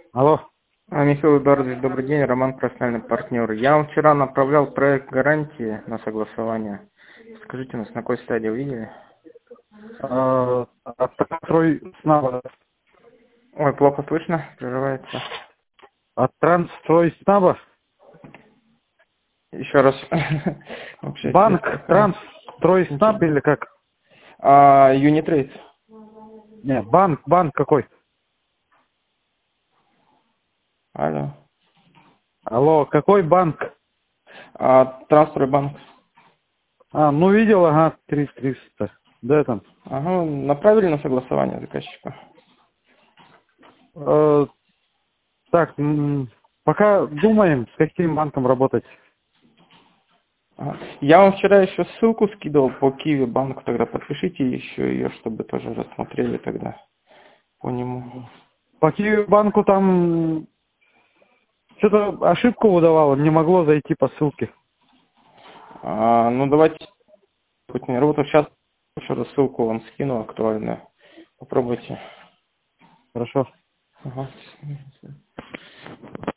Алло. Михаил Эдуардович, добрый день, Роман, профессиональный партнер. Я вам вчера направлял проект гарантии на согласование. Скажите, нас на какой стадии увидели? Отстрой СНАБа. Ой, плохо слышно, прерывается. Отстрой СНАБа. Еще раз. Вообще Банк, связь плохая. Транстрой СНАБ или как? Юнитрейд. Не, банк какой? Алло. Алло, какой банк? Транстройбанк. Ну видел, ага, 3300. Да, там. Ага, направили на согласование заказчика. Так, пока думаем, с каким банком работать. Ага. Я вам вчера еще ссылку скидывал по Киви банку, тогда подпишите еще ее, чтобы тоже рассмотрели тогда по нему. По Киви банку там что-то ошибку выдавало, не могло зайти по ссылке. Ну давайте хоть не работаю. Сейчас еще раз ссылку вам скину актуальную. Попробуйте. Хорошо. Ага.